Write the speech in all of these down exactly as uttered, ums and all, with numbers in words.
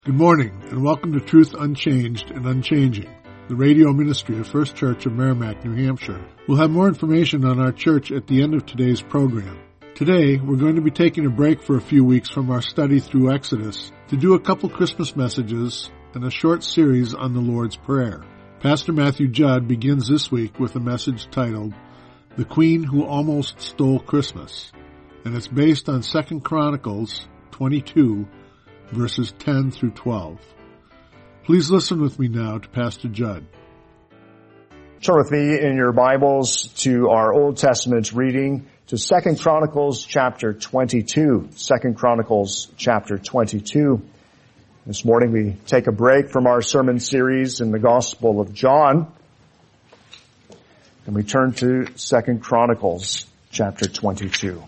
Good morning, and welcome to Truth Unchanged and Unchanging, the radio ministry of First Church of Merrimack, New Hampshire. We'll have more information on our church at the end of today's program. Today, we're going to be taking a break for a few weeks from our study through Exodus to do a couple Christmas messages and a short series on the Lord's Prayer. Pastor Matthew Judd begins this week with a message titled, The Queen Who Almost Stole Christmas, and it's based on Second Chronicles twenty-two, verses ten through twelve. Please listen with me now to Pastor Judd. Turn with me in your Bibles to our Old Testament reading to Second Chronicles chapter twenty-two. Second Chronicles chapter twenty-two. This morning we take a break from our sermon series in the Gospel of John, and we turn to Second Chronicles chapter twenty-two.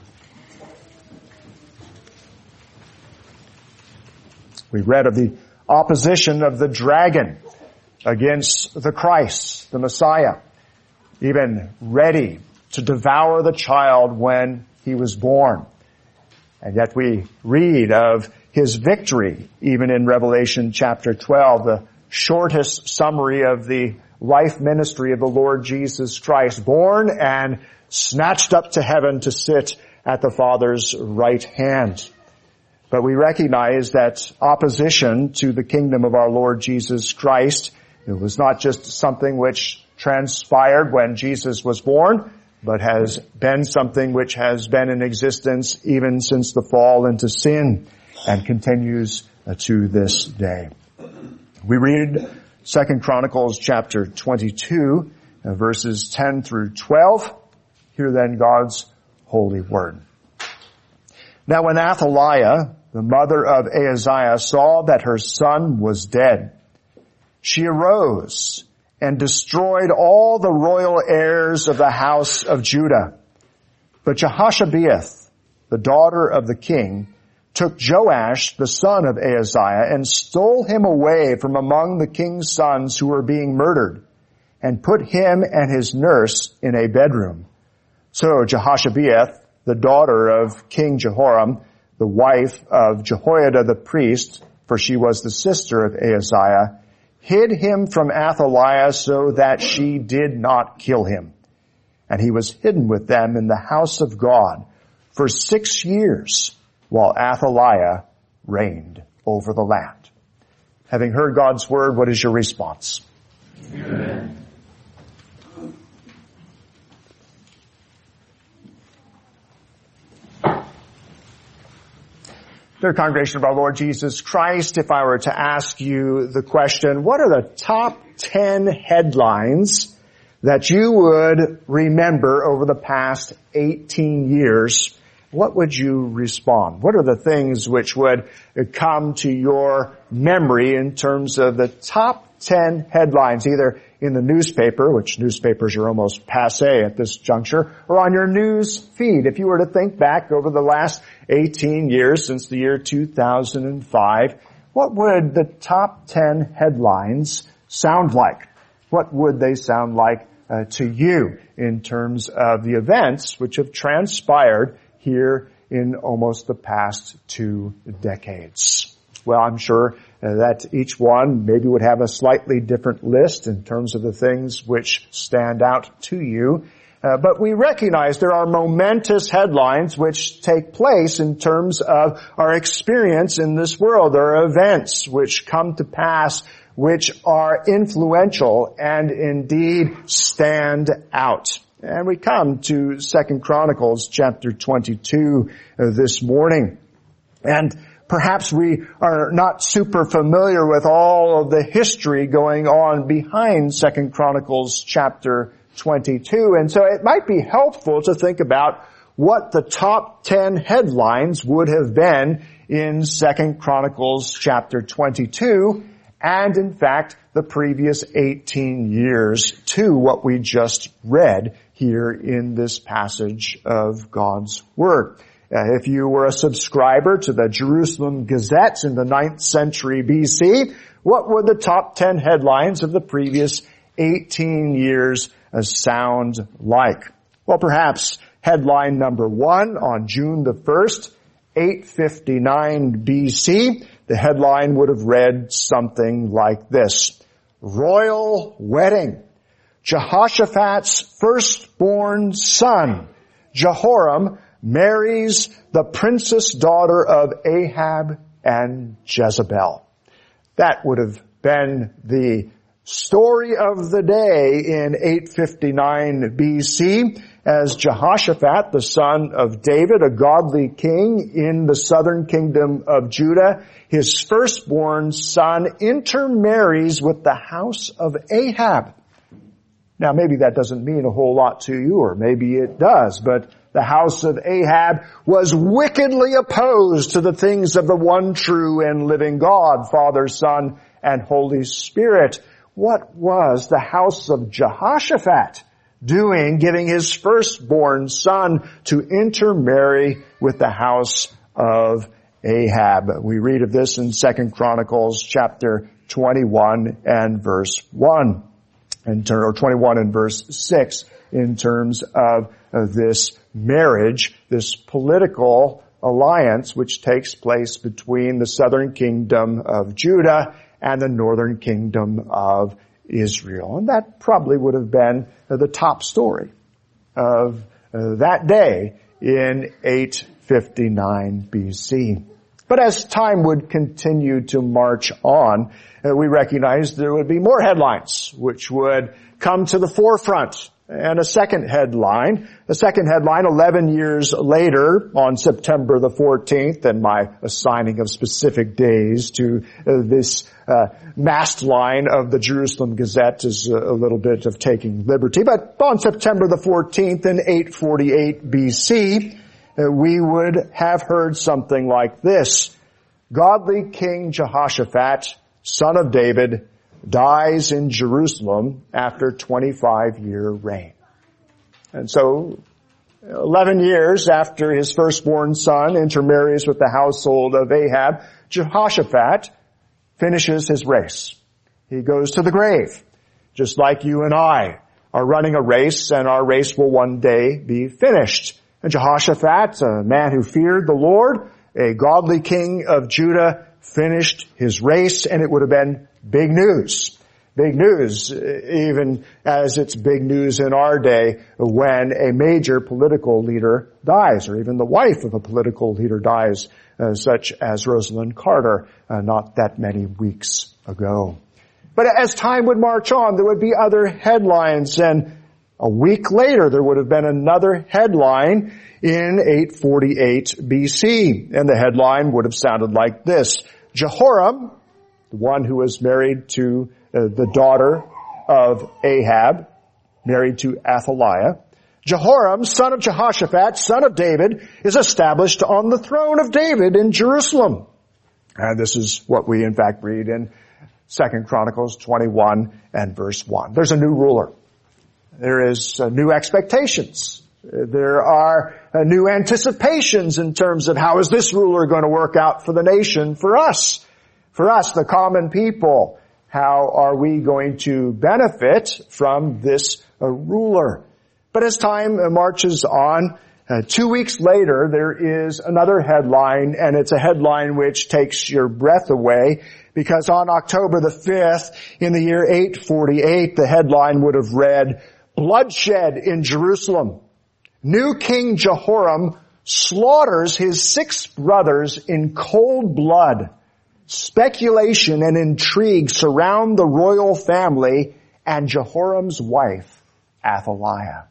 We read of the opposition of the dragon against the Christ, the Messiah, even ready to devour the child when he was born. And yet we read of his victory, even in Revelation chapter twelve, the shortest summary of the life ministry of the Lord Jesus Christ, born and snatched up to heaven to sit at the Father's right hand. But we recognize that opposition to the kingdom of our Lord Jesus Christ, it was not just something which transpired when Jesus was born, but has been something which has been in existence even since the fall into sin and continues to this day. We read Second Chronicles chapter twenty-two, verses ten through twelve. Hear then God's holy word. Now when Athaliah, the mother of Ahaziah, saw that her son was dead, she arose and destroyed all the royal heirs of the house of Judah. But Jehoshabeath, the daughter of the king, took Joash, the son of Ahaziah, and stole him away from among the king's sons who were being murdered, and put him and his nurse in a bedroom. So Jehoshabeath, the daughter of King Jehoram, the wife of Jehoiada the priest, for she was the sister of Ahaziah, hid him from Athaliah so that she did not kill him. And he was hidden with them in the house of God for six years while Athaliah reigned over the land. Having heard God's word, what is your response? Amen. Dear congregation of our Lord Jesus Christ, if I were to ask you the question, what are the top ten headlines that you would remember over the past eighteen years, what would you respond? What are the things which would come to your memory in terms of the top ten headlines, either in the newspaper, which newspapers are almost passé at this juncture, or on your news feed? If you were to think back over the last eighteen years since the year two thousand five, what would the top ten headlines sound like? What would they sound like uh, to you in terms of the events which have transpired here in almost the past two decades? Well, I'm sure uh, that each one maybe would have a slightly different list in terms of the things which stand out to you. Uh, but we recognize there are momentous headlines which take place in terms of our experience in this world. There are events which come to pass which are influential and indeed stand out. And we come to Second Chronicles chapter twenty-two uh, this morning. And perhaps we are not super familiar with all of the history going on behind Second Chronicles chapter twenty-two. And so it might be helpful to think about what the top ten headlines would have been in Second Chronicles chapter twenty-two, and in fact the previous eighteen years to what we just read here in this passage of God's Word. Uh, if you were a subscriber to the Jerusalem Gazette in the ninth century B C, what would the top ten headlines of the previous eighteen years uh, sound like? Well, perhaps headline number one on June the first, eight fifty-nine B C, the headline would have read something like this: Royal Wedding. Jehoshaphat's firstborn son, Jehoram, marries the princess daughter of Ahab and Jezebel. That would have been the story of the day in eight fifty-nine B C, as Jehoshaphat, the son of David, a godly king in the southern kingdom of Judah, his firstborn son intermarries with the house of Ahab. Now, maybe that doesn't mean a whole lot to you, or maybe it does, but the house of Ahab was wickedly opposed to the things of the one true and living God, Father, Son, and Holy Spirit. What was the house of Jehoshaphat doing, giving his firstborn son to intermarry with the house of Ahab? We read of this in Second Chronicles chapter twenty-one and verse one. In ter- or twenty-one and verse six, in terms of uh, this marriage, this political alliance which takes place between the southern kingdom of Judah and the northern kingdom of Israel. And that probably would have been uh, the top story of uh, that day in eight fifty-nine B C. But as time would continue to march on, uh, we recognized there would be more headlines which would come to the forefront. And a second headline, a second headline eleven years later on September the fourteenth, and my assigning of specific days to uh, this uh, mast line of the Jerusalem Gazette is a, a little bit of taking liberty. But on September the fourteenth in eight forty-eight B C, uh, we would have heard something like this: Godly King Jehoshaphat, son of David, dies in Jerusalem after twenty-five year reign. And so, eleven years after his firstborn son intermarries with the household of Ahab, Jehoshaphat finishes his race. He goes to the grave, just like you and I are running a race, and our race will one day be finished. And Jehoshaphat, a man who feared the Lord, a godly king of Judah, finished his race, and it would have been big news. Big news, even as it's big news in our day when a major political leader dies, or even the wife of a political leader dies, uh, such as Rosalind Carter, uh, not that many weeks ago. But as time would march on, there would be other headlines, and a week later there would have been another headline in eight forty-eight B C, and the headline would have sounded like this: Jehoram, the one who was married to uh, the daughter of Ahab, married to Athaliah, Jehoram, son of Jehoshaphat, son of David, is established on the throne of David in Jerusalem. And this is what we in fact read in Second Chronicles twenty-one and verse one. There's a new ruler. There is uh, new expectations. There are uh, new anticipations in terms of how is this ruler going to work out for the nation, for us, for us, the common people. How are we going to benefit from this uh, ruler? But as time uh, marches on, uh, two weeks later, there is another headline, and it's a headline which takes your breath away, because on October the fifth, in the year eight forty-eight, the headline would have read, Bloodshed in Jerusalem. New King Jehoram slaughters his six brothers in cold blood. Speculation and intrigue surround the royal family and Jehoram's wife, Athaliah.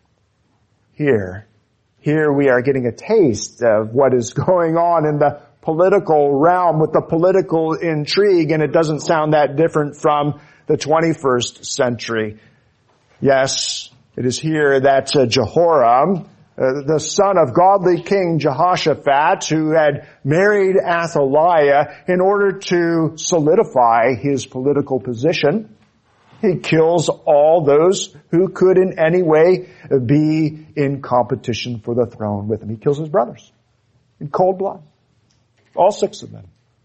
Here, here we are getting a taste of what is going on in the political realm with the political intrigue, and it doesn't sound that different from the twenty-first century. Yes, it is here that uh, Jehoram, uh, the son of godly King Jehoshaphat, who had married Athaliah in order to solidify his political position, he kills all those who could in any way be in competition for the throne with him. He kills his brothers in cold blood. All six of them.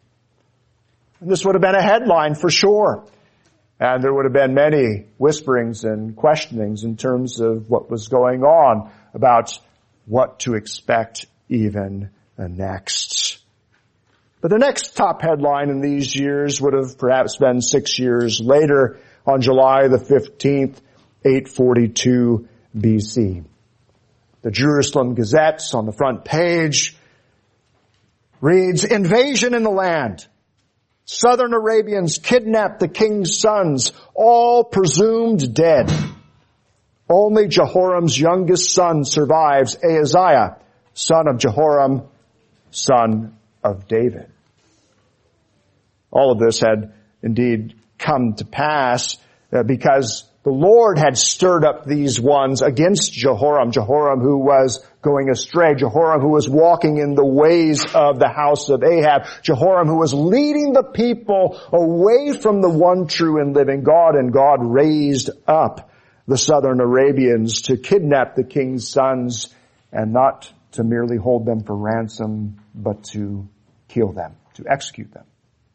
And this would have been a headline for sure. And there would have been many whisperings and questionings in terms of what was going on about what to expect even next. But the next top headline in these years would have perhaps been six years later, on July the fifteenth, eight forty-two B C. The Jerusalem Gazette on the front page reads, "Invasion in the land. Southern Arabians kidnap the king's sons, all presumed dead. Only Jehoram's youngest son survives, Ahaziah, son of Jehoram, son of David." All of this had indeed come to pass uh, because the Lord had stirred up these ones against Jehoram. Jehoram who was going astray. Jehoram who was walking in the ways of the house of Ahab. Jehoram who was leading the people away from the one true and living God. And God raised up the southern Arabians to kidnap the king's sons, and not to merely hold them for ransom, but to kill them, to execute them.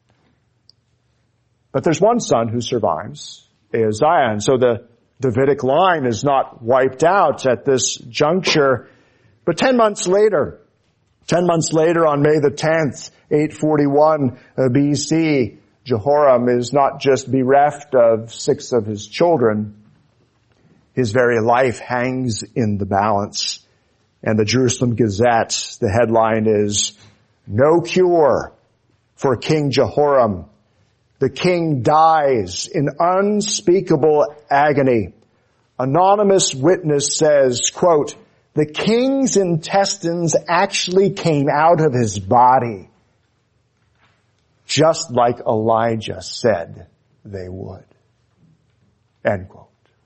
But there's one son who survives, Ahaziah, and so the Davidic line is not wiped out at this juncture. But ten months later, ten months later on May the tenth, eight forty-one B C, Jehoram is not just bereft of six of his children, his very life hangs in the balance. And the Jerusalem Gazette, the headline is, "No cure for King Jehoram. The king dies in unspeakable agony." Anonymous witness says, quote, "The king's intestines actually came out of his body, just like Elijah said they would." End quote.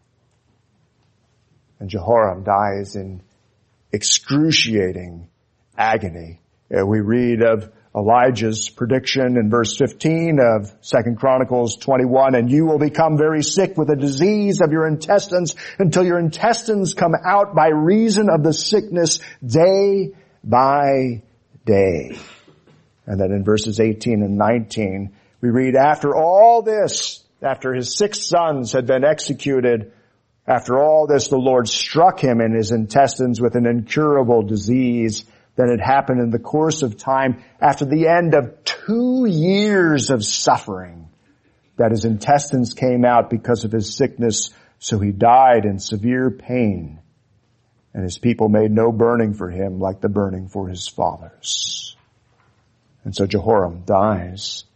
And Jehoram dies in excruciating agony. Uh, we read of Elijah's prediction in verse fifteen of Second Chronicles twenty-one, "And you will become very sick with a disease of your intestines until your intestines come out by reason of the sickness day by day." And then in verses eighteen and nineteen, we read, "After all this, after his six sons had been executed, after all this, the Lord struck him in his intestines with an incurable disease that had happened in the course of time after the end of two years of suffering, that his intestines came out because of his sickness, so he died in severe pain. And his people made no burning for him like the burning for his fathers." And so Jehoram dies.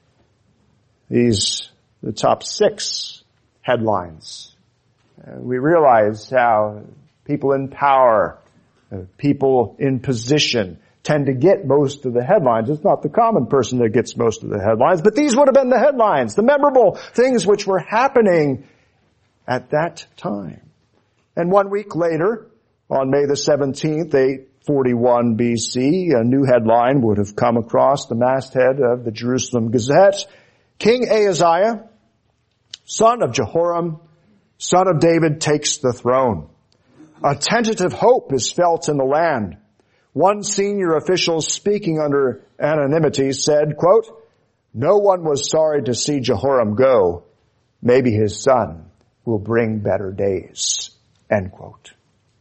These are the top six headlines. Uh, we realize how people in power, Uh, people in position tend to get most of the headlines. It's not the common person that gets most of the headlines, but these would have been the headlines, the memorable things which were happening at that time. And one week later, on May the seventeenth, eight forty-one B C, a new headline would have come across the masthead of the Jerusalem Gazette. "King Ahaziah, son of Jehoram, son of David, takes the throne. A tentative hope is felt in the land." One senior official speaking under anonymity said, quote, "No one was sorry to see Jehoram go. Maybe his son will bring better days." End quote.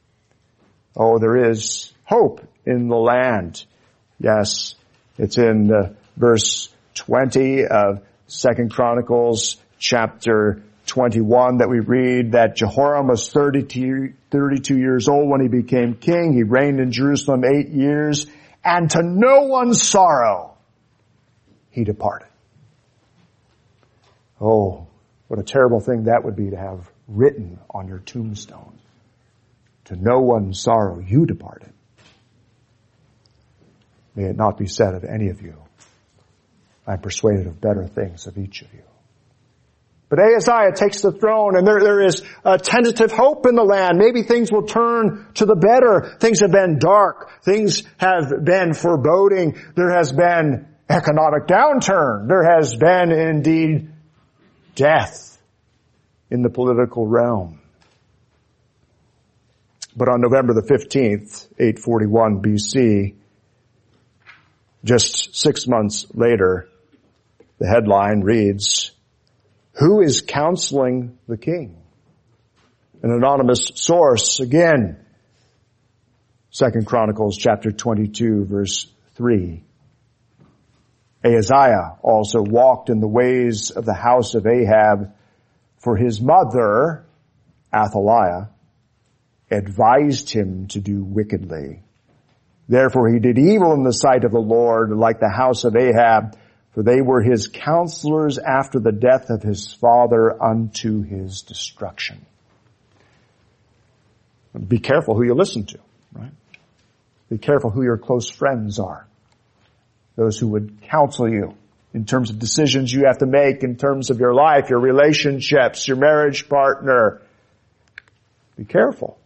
Oh, there is hope in the land. Yes, it's in uh, verse twenty of Second Chronicles chapter twenty-one that we read that Jehoram was thirty-two, thirty-two years old when he became king. He reigned in Jerusalem eight years, and to no one's sorrow, he departed. Oh, what a terrible thing that would be to have written on your tombstone. To no one's sorrow, you departed. May it not be said of any of you, "I'm persuaded of better things of each of you." But Ahaziah takes the throne, and there, there is a tentative hope in the land. Maybe things will turn to the better. Things have been dark. Things have been foreboding. There has been economic downturn. There has been indeed death in the political realm. But on November the fifteenth, eight forty-one B C, just six months later, the headline reads, "Who is counseling the king?" An anonymous source, again, Second Chronicles chapter twenty-two, verse three. Ahaziah also walked in the ways of the house of Ahab, for his mother, Athaliah, advised him to do wickedly. Therefore he did evil in the sight of the Lord, like the house of Ahab, for they were his counselors after the death of his father unto his destruction. Be careful who you listen to, right? Be careful who your close friends are. Those who would counsel you in terms of decisions you have to make, in terms of your life, your relationships, your marriage partner. Be careful.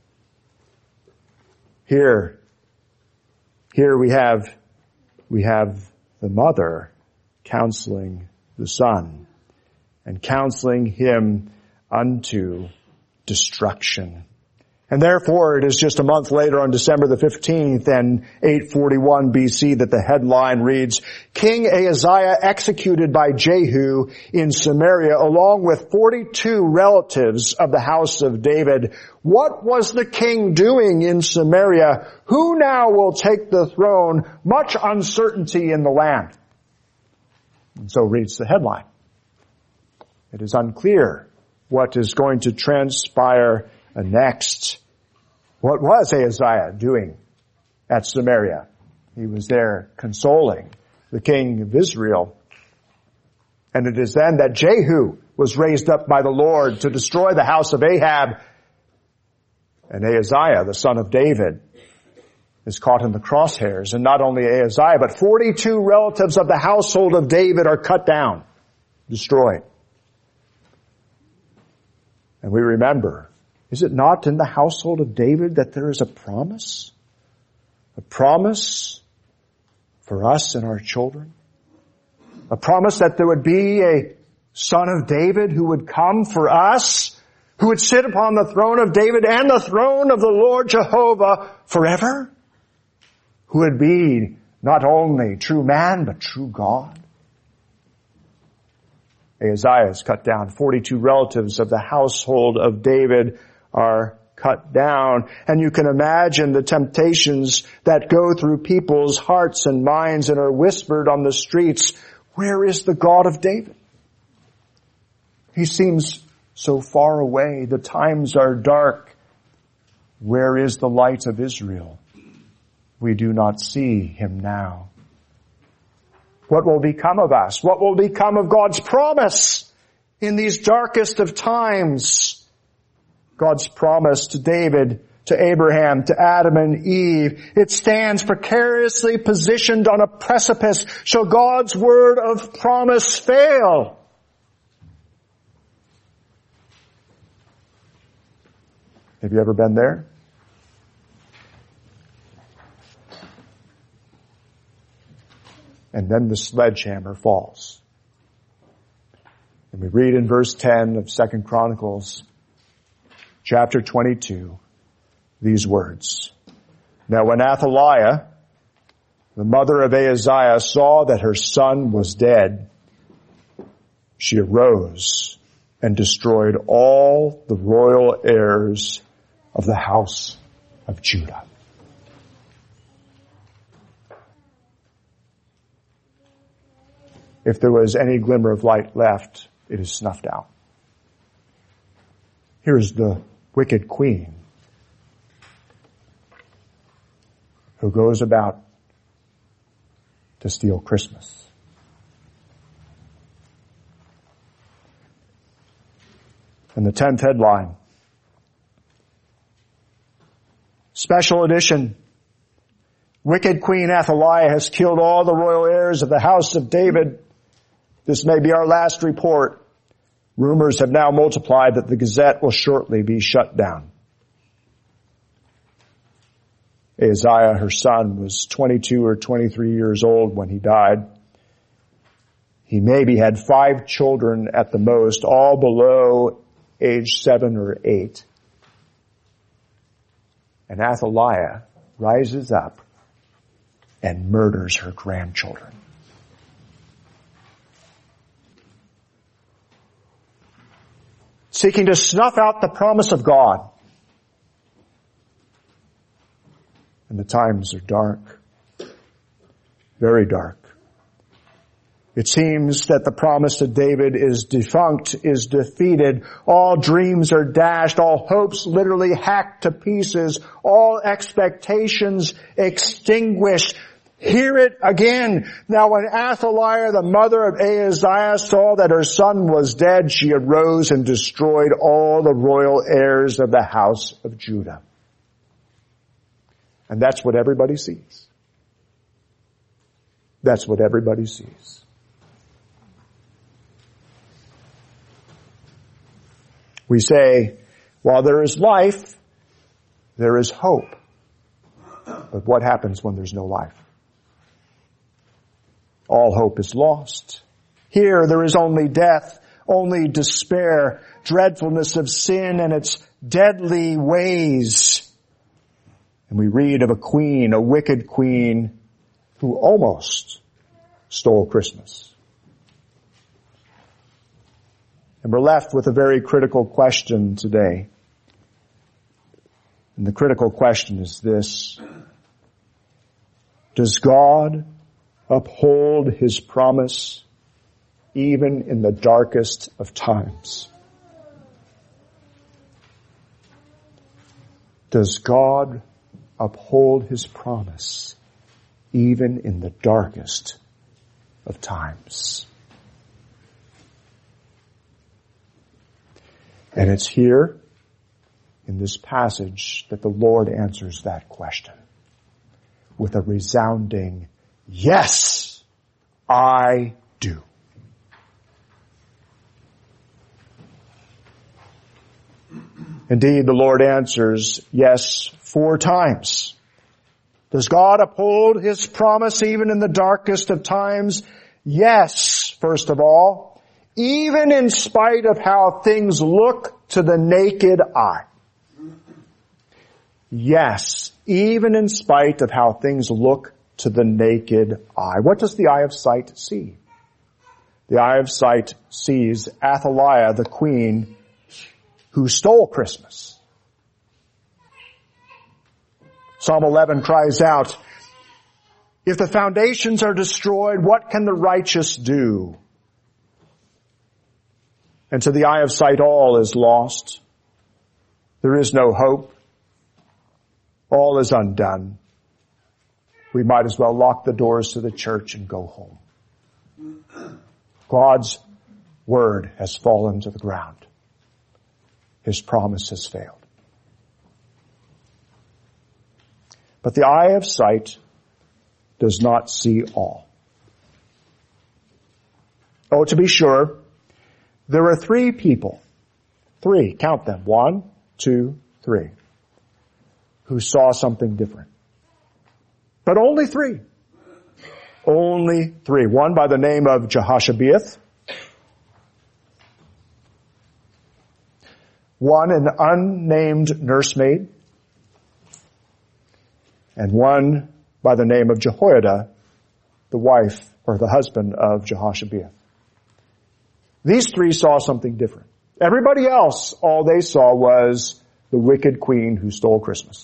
Here, here we have, we have the mother counseling the son and counseling him unto destruction. And therefore it is just a month later on December the fifteenth and eight forty-one B C that the headline reads, King Ahaziah executed by Jehu in Samaria along with forty-two relatives of the house of David. What was the king doing in Samaria? Who now will take the throne? Much uncertainty in the land. And so reads the headline. It is unclear what is going to transpire next. What was Ahaziah doing at Samaria? He was there consoling the king of Israel. And it is then that Jehu was raised up by the Lord to destroy the house of Ahab. And Ahaziah, the son of David, is caught in the crosshairs. And not only Ahaziah, but forty-two relatives of the household of David are cut down, destroyed. And we remember, is it not in the household of David that there is a promise? A promise for us and our children? A promise that there would be a son of David who would come for us, who would sit upon the throne of David and the throne of the Lord Jehovah forever? Who would be not only true man, but true God? Ahaziah is cut down. forty-two relatives of the household of David are cut down. And you can imagine the temptations that go through people's hearts and minds and are whispered on the streets. Where is the God of David? He seems so far away. The times are dark. Where is the light of Israel? We do not see him now. What will become of us? What will become of God's promise in these darkest of times? God's promise to David, to Abraham, to Adam and Eve. It stands precariously positioned on a precipice. Shall God's word of promise fail? Have you ever been there? And then the sledgehammer falls. And we read in verse ten of Second Chronicles, chapter twenty-two, these words. Now when Athaliah, the mother of Ahaziah, saw that her son was dead, she arose and destroyed all the royal heirs of the house of Judah. If there was any glimmer of light left, it is snuffed out. Here's the wicked queen who goes about to steal Christmas. And the tenth headline, special edition, wicked Queen Athaliah has killed all the royal heirs of the house of David. This may be our last report. Rumors have now multiplied that the Gazette will shortly be shut down. Ahaziah, her son, was twenty-two or twenty-three years old when he died. He maybe had five children at the most, all below age seven or eight. And Athaliah rises up and murders her grandchildren. Seeking to snuff out the promise of God. And the times are dark. Very dark. It seems that the promise to David is defunct, is defeated. All dreams are dashed, all hopes literally hacked to pieces, all expectations extinguished. Hear it again. Now when Athaliah, the mother of Ahaziah, saw that her son was dead, she arose and destroyed all the royal heirs of the house of Judah. And that's what everybody sees. That's what everybody sees. We say, while there is life, there is hope. But what happens when there's no life? All hope is lost. Here there is only death, only despair, dreadfulness of sin and its deadly ways. And we read of a queen, a wicked queen, who almost stole Christmas. And we're left with a very critical question today. And the critical question is this: does God uphold His promise even in the darkest of times? Does God uphold His promise even in the darkest of times? And it's here in this passage that the Lord answers that question with a resounding, yes, I do. Indeed, the Lord answers yes four times. Does God uphold His promise even in the darkest of times? Yes, first of all, even in spite of how things look to the naked eye. Yes, even in spite of how things look to the naked eye. What does the eye of sight see? The eye of sight sees Athaliah, the queen, who stole Christmas. Psalm eleven cries out, if the foundations are destroyed, what can the righteous do? And to the eye of sight, all is lost. There is no hope. All is undone. We might as well lock the doors to the church and go home. God's word has fallen to the ground. His promise has failed. But the eye of sight does not see all. Oh, to be sure, there are three people, three, count them, one, two, three, who saw something different. But only three. Only three. One by the name of Jehoshabeath. One an unnamed nursemaid. And one by the name of Jehoiada, the wife or the husband of Jehoshabeath. These three saw something different. Everybody else, all they saw was the wicked queen who stole Christmas.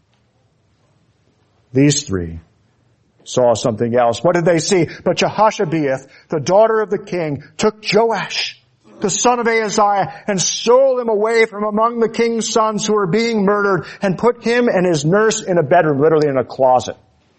These three saw something else. What did they see? But Jehoshabeath, the daughter of the king, took Joash, the son of Ahaziah, and stole him away from among the king's sons who were being murdered, and put him and his nurse in a bedroom, literally in a closet.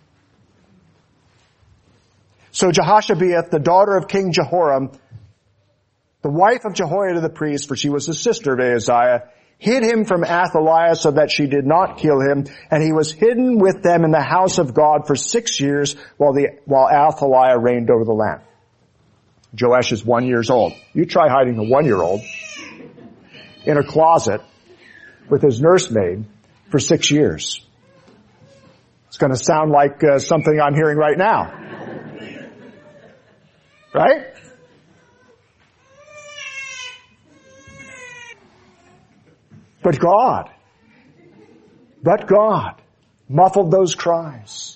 So Jehoshabeath, the daughter of King Jehoram, the wife of Jehoiada the priest, for she was the sister of Ahaziah, hid him from Athaliah so that she did not kill him, and he was hidden with them in the house of God for six years while the while Athaliah reigned over the land. Joash is one years old. You try hiding a one-year-old in a closet with his nursemaid for six years. It's going to sound like uh, something I'm hearing right now. Right? But God, but God muffled those cries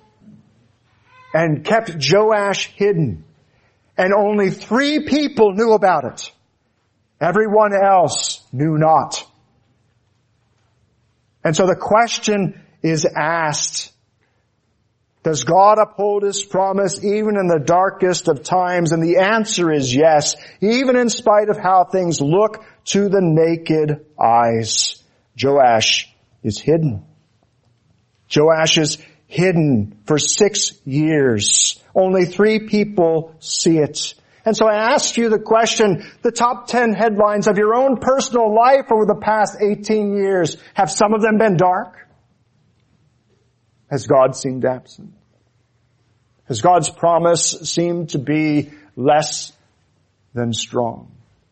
and kept Joash hidden. And only three people knew about it. Everyone else knew not. And so the question is asked, Does God uphold His promise even in the darkest of times? And the answer is yes, even in spite of how things look to the naked eyes. Joash is hidden. Joash is hidden for six years. Only three people see it. And so I ask you the question, the top ten headlines of your own personal life over the past eighteen years, have some of them been dark? Has God seemed absent? Has God's promise seemed to be less than strong?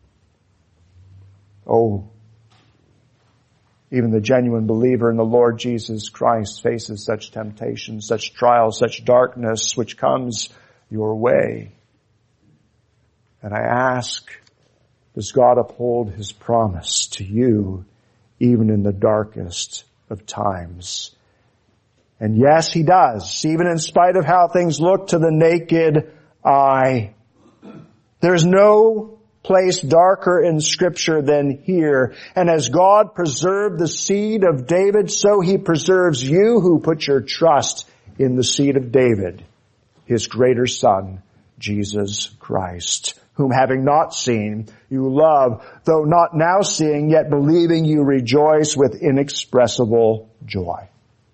Oh, even the genuine believer in the Lord Jesus Christ faces such temptations, such trials, such darkness which comes your way. And I ask, does God uphold His promise to you even in the darkest of times? And yes, He does, even in spite of how things look to the naked eye. There's no place darker in Scripture than here. And as God preserved the seed of David, so He preserves you who put your trust in the seed of David, His greater Son, Jesus Christ, whom having not seen, you love, though not now seeing, yet believing you rejoice with inexpressible joy.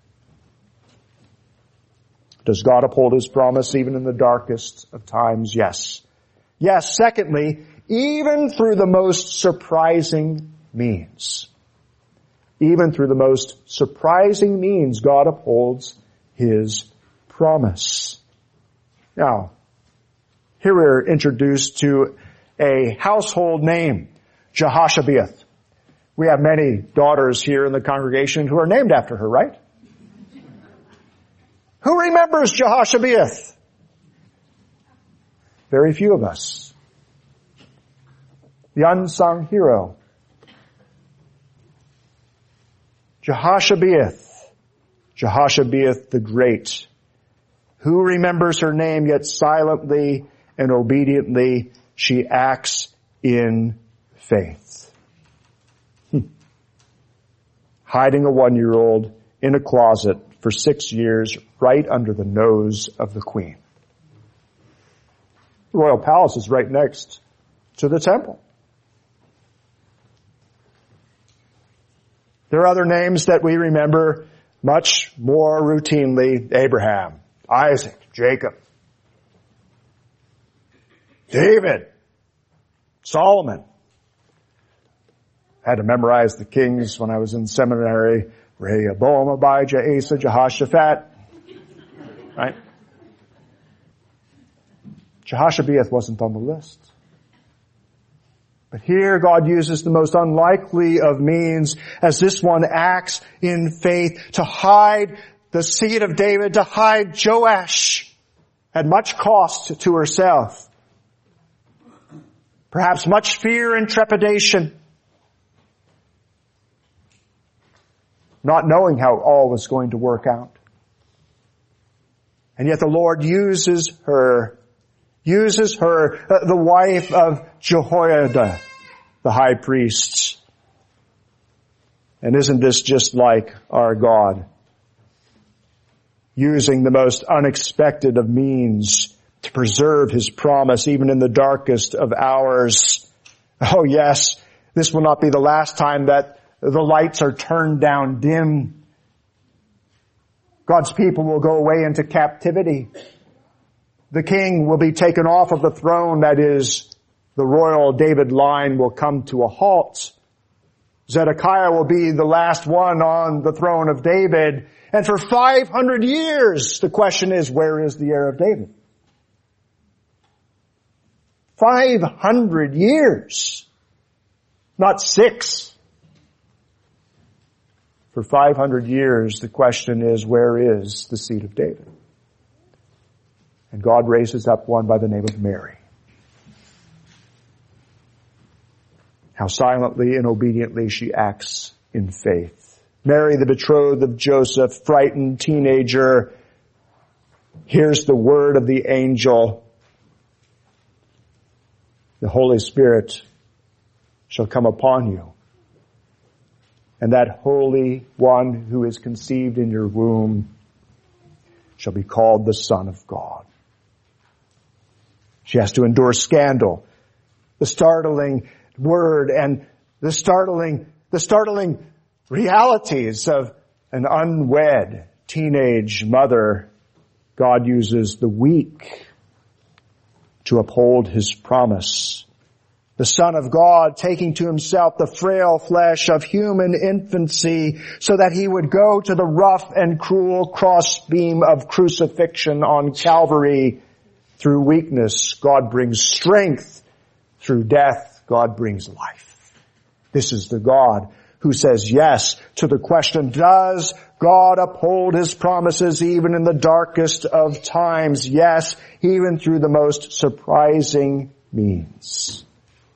Does God uphold His promise even in the darkest of times? Yes. Yes, secondly, even through the most surprising means. Even through the most surprising means, God upholds His promise. Now, here we're introduced to a household name, Jehoshabeath. We have many daughters here in the congregation who are named after her, right? Who remembers Jehoshabeath? Very few of us. The unsung hero. Jehoshabeath. Jehoshabeath the Great. Who remembers her name, yet silently and obediently she acts in faith. Hmm. Hiding a one-year-old in a closet for six years right under the nose of the queen. The royal palace is right next to the temple. There are other names that we remember much more routinely. Abraham, Isaac, Jacob, David, Solomon. I had to memorize the kings when I was in seminary. Rehoboam, Abijah, Asa, Jehoshaphat. Right? Jehoshabeath wasn't on the list. But here God uses the most unlikely of means as this one acts in faith to hide the seed of David, to hide Joash at much cost to herself. Perhaps much fear and trepidation. Not knowing how all was going to work out. And yet the Lord uses her, uses her, uh, the wife of Jehoiada, the high priest. And isn't this just like our God? Using the most unexpected of means to preserve His promise even in the darkest of hours. Oh yes, this will not be the last time that the lights are turned down dim. God's people will go away into captivity. The king will be taken off of the throne, that is, the royal David line will come to a halt. Zedekiah will be the last one on the throne of David. And for five hundred years, the question is, where is the heir of David? five hundred years. Not six. For five hundred years, the question is, where is the seed of David? And God raises up one by the name of Mary. How silently and obediently she acts in faith. Mary, the betrothed of Joseph, frightened teenager, hears the word of the angel. The Holy Spirit shall come upon you. And that Holy One who is conceived in your womb shall be called the Son of God. She has to endure scandal, the startling word and the startling, the startling realities of an unwed teenage mother. God uses the weak to uphold His promise. The Son of God taking to Himself the frail flesh of human infancy so that He would go to the rough and cruel crossbeam of crucifixion on Calvary. Through weakness, God brings strength. Through death, God brings life. This is the God who says yes to the question, does God uphold His promises even in the darkest of times? Yes, even through the most surprising means.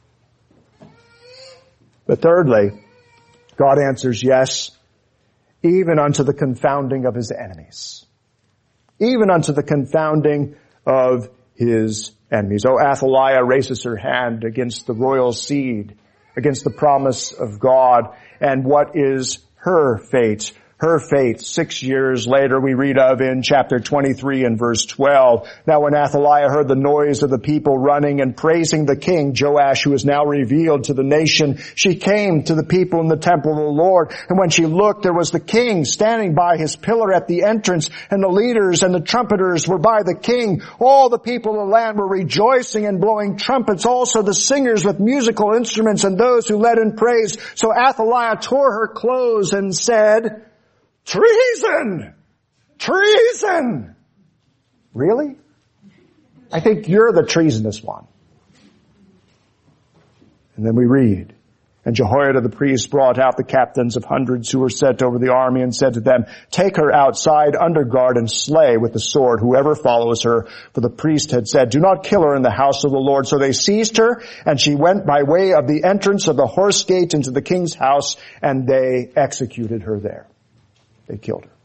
But thirdly, God answers yes, even unto the confounding of His enemies. Even unto the confounding of His enemies. Oh, Athaliah raises her hand against the royal seed, against the promise of God. And what is her fate? Her fate, six years later, we read of in chapter twenty-three and verse twelve. Now when Athaliah heard the noise of the people running and praising the king, Joash, who is now revealed to the nation, she came to the people in the temple of the Lord. And when she looked, there was the king standing by his pillar at the entrance, and the leaders and the trumpeters were by the king. All the people of the land were rejoicing and blowing trumpets, also the singers with musical instruments and those who led in praise. So Athaliah tore her clothes and said, treason! Treason! Really? I think you're the treasonous one. And then we read, and Jehoiada the priest brought out the captains of hundreds who were set over the army and said to them, take her outside under guard and slay with the sword whoever follows her. For the priest had said, do not kill her in the house of the Lord. So they seized her, and she went by way of the entrance of the horse gate into the king's house, and they executed her there. They killed her.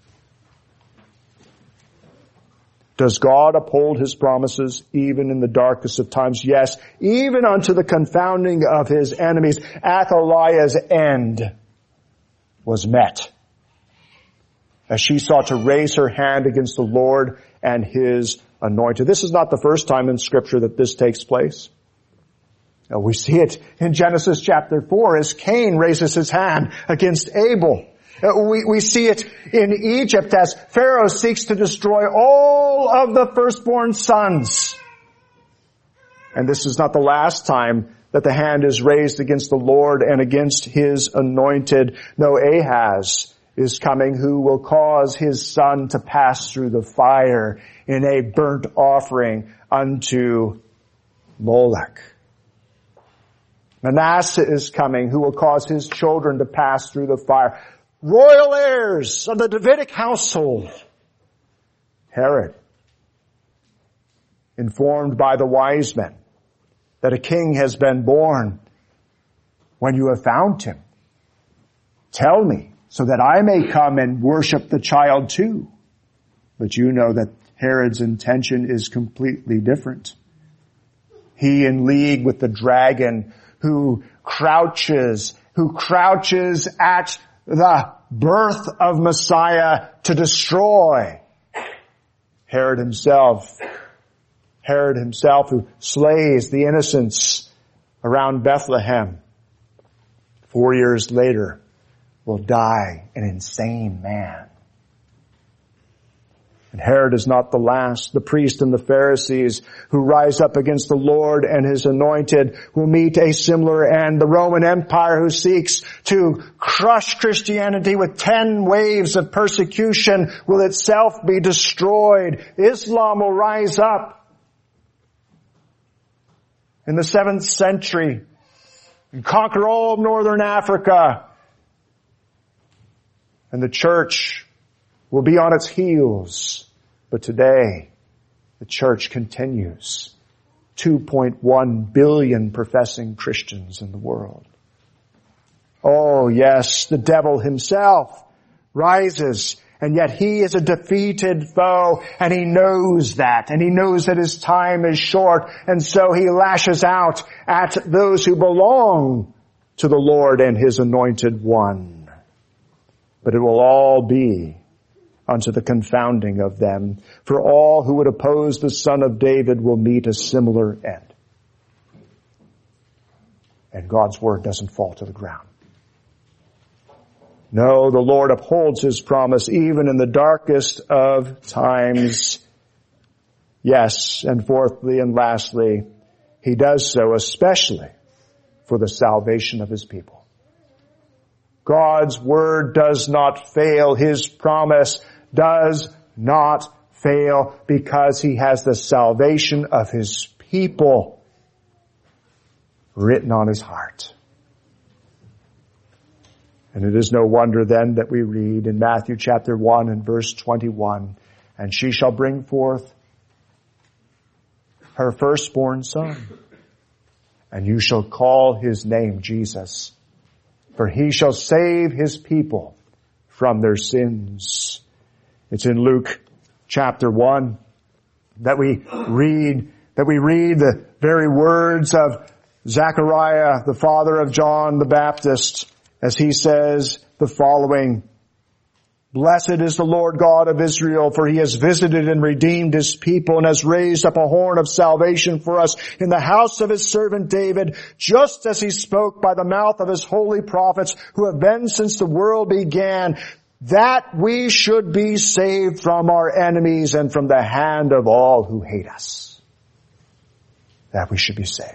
Does God uphold His promises even in the darkest of times? Yes, even unto the confounding of His enemies. Athaliah's end was met as she sought to raise her hand against the Lord and His anointed. This is not the first time in Scripture that this takes place. Now, we see it in Genesis chapter four as Cain raises his hand against Abel. We, we see it in Egypt as Pharaoh seeks to destroy all of the firstborn sons. And this is not the last time that the hand is raised against the Lord and against His anointed. No, Ahaz is coming, who will cause his son to pass through the fire in a burnt offering unto Molech. Manasseh is coming, who will cause his children to pass through the fire. Royal heirs of the Davidic household. Herod, informed by the wise men that a king has been born, when you have found him, tell me so that I may come and worship the child too. But you know that Herod's intention is completely different. He in league with the dragon who crouches, who crouches at the birth of Messiah to destroy. Herod himself, Herod himself who slays the innocents around Bethlehem, four years later will die an insane man. And Herod is not the last. The priest and the Pharisees who rise up against the Lord and His anointed will meet a similar end. The Roman Empire who seeks to crush Christianity with ten waves of persecution will itself be destroyed. Islam will rise up in the seventh century and conquer all of northern Africa. And the church will be on its heels. But today, the church continues. two point one billion professing Christians in the world. Oh yes, the devil himself rises, and yet he is a defeated foe, and he knows that, and he knows that his time is short, and so he lashes out at those who belong to the Lord and His anointed one. But it will all be unto the confounding of them. For all who would oppose the Son of David will meet a similar end. And God's word doesn't fall to the ground. No, the Lord upholds his promise even in the darkest of times. Yes, and fourthly and lastly, he does so especially for the salvation of his people. God's word does not fail. His promise does not fail because he has the salvation of his people written on his heart. And it is no wonder then that we read in Matthew chapter one and verse twenty-one, and she shall bring forth her firstborn son, and you shall call his name Jesus, for he shall save his people from their sins. It's in Luke chapter one that we read, that we read the very words of Zechariah, the father of John the Baptist, as he says the following: Blessed is the Lord God of Israel, for he has visited and redeemed his people and has raised up a horn of salvation for us in the house of his servant David, just as he spoke by the mouth of his holy prophets who have been since the world began, that we should be saved from our enemies and from the hand of all who hate us. That we should be saved.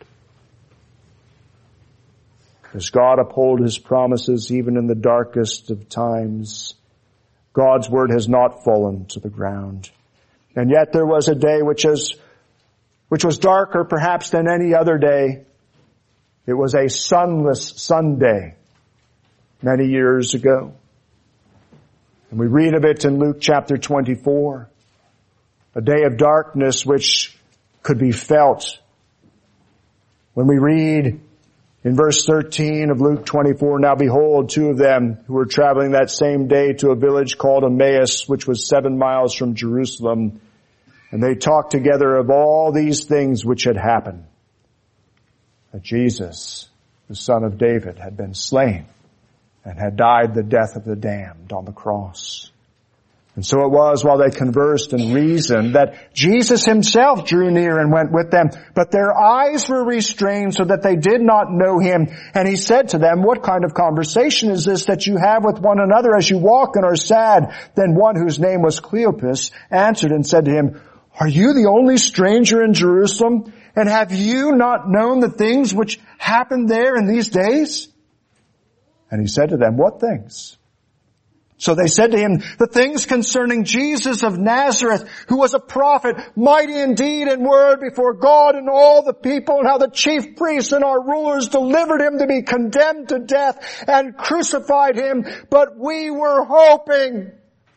Does God uphold his promises even in the darkest of times? God's word has not fallen to the ground. And yet there was a day which is, which was darker perhaps than any other day. It was a sunless Sunday many years ago. And we read of it in Luke chapter twenty-four. A day of darkness which could be felt. When we read in verse thirteen of Luke twenty-four, now behold, two of them who were traveling that same day to a village called Emmaus, which was seven miles from Jerusalem. And they talked together of all these things which had happened. That Jesus, the Son of David, had been slain and had died the death of the damned on the cross. And so it was while they conversed and reasoned that Jesus himself drew near and went with them. But their eyes were restrained so that they did not know him. And he said to them, what kind of conversation is this that you have with one another as you walk and are sad? Then one whose name was Cleopas answered and said to him, are you the only stranger in Jerusalem? And have you not known the things which happened there in these days? And he said to them, what things? So they said to him, the things concerning Jesus of Nazareth, who was a prophet, mighty in deed and word before God and all the people, and how the chief priests and our rulers delivered him to be condemned to death and crucified him. But we were hoping.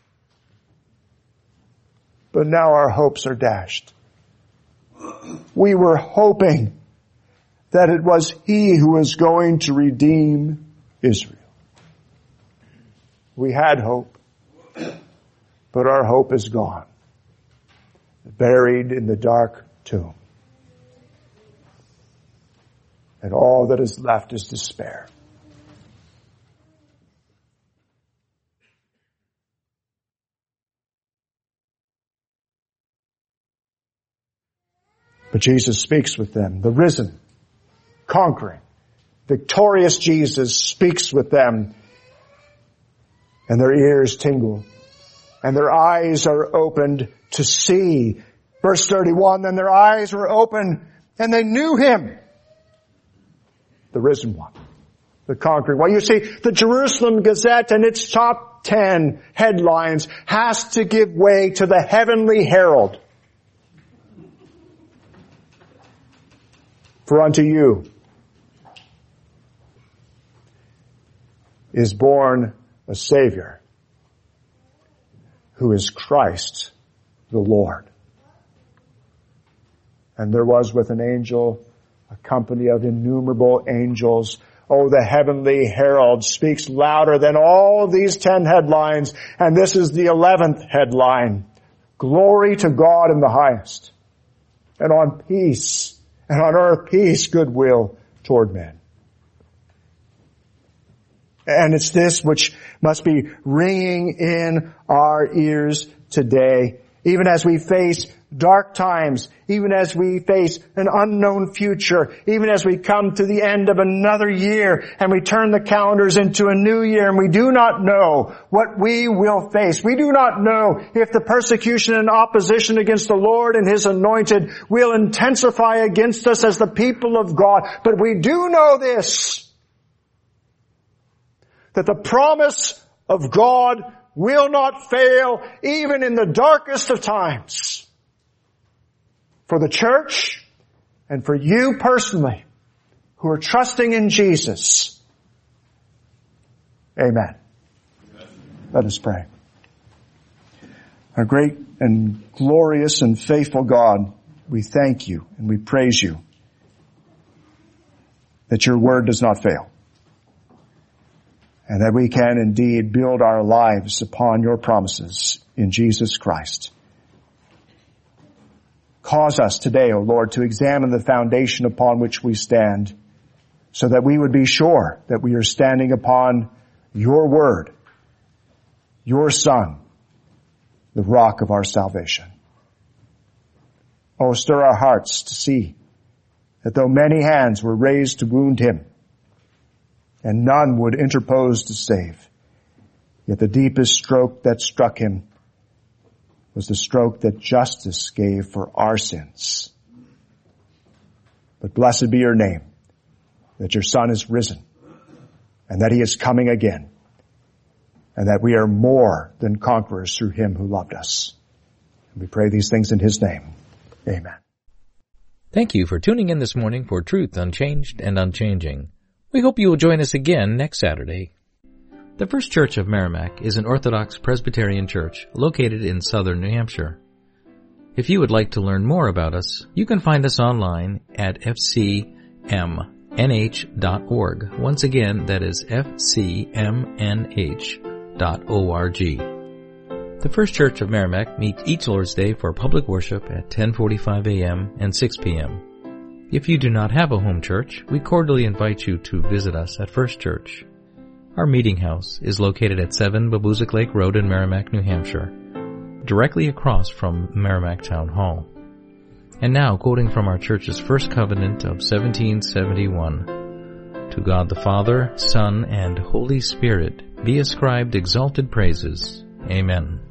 But now our hopes are dashed. We were hoping that it was he who was going to redeem Israel. We had hope, but our hope is gone, buried in the dark tomb. And all that is left is despair. But Jesus speaks with them, the risen, conquering, victorious Jesus speaks with them. And their ears tingle. And their eyes are opened to see. Verse thirty-one, then their eyes were open and they knew him. The risen one. The conquering one. You see, the Jerusalem Gazette and its top ten headlines has to give way to the Heavenly Herald. For unto you is born a Savior, who is Christ the Lord. And there was with an angel a company of innumerable angels. Oh, the Heavenly Herald speaks louder than all these ten headlines. And this is the eleventh headline. Glory to God in the highest. And on peace, and on earth peace, goodwill toward men. And it's this which must be ringing in our ears today, even as we face dark times, even as we face an unknown future, even as we come to the end of another year and we turn the calendars into a new year and we do not know what we will face. We do not know if the persecution and opposition against the Lord and His anointed will intensify against us as the people of God. But we do know this, that the promise of God will not fail even in the darkest of times. For the church and for you personally who are trusting in Jesus. Amen. Amen. Let us pray. Our great and glorious and faithful God, we thank you and we praise you that your word does not fail, and that we can indeed build our lives upon your promises in Jesus Christ. Cause us today, O Lord, to examine the foundation upon which we stand, so that we would be sure that we are standing upon your word, your Son, the rock of our salvation. Oh, stir our hearts to see that though many hands were raised to wound him, and none would interpose to save, yet the deepest stroke that struck him was the stroke that justice gave for our sins. But blessed be your name, that your Son is risen, and that he is coming again, and that we are more than conquerors through him who loved us. And we pray these things in his name. Amen. Thank you for tuning in this morning for Truth Unchanged and Unchanging. We hope you will join us again next Saturday. The First Church of Merrimack is an Orthodox Presbyterian church located in southern New Hampshire. If you would like to learn more about us, you can find us online at f c m n h dot org. Once again, that is f c m n h dot org. The First Church of Merrimack meets each Lord's Day for public worship at ten forty-five a.m. and six p.m. If you do not have a home church, we cordially invite you to visit us at First Church. Our meeting house is located at seven Babuzik Lake Road in Merrimack, New Hampshire, directly across from Merrimack Town Hall. And now, quoting from our church's first covenant of seventeen seventy-one, to God the Father, Son, and Holy Spirit be ascribed exalted praises. Amen.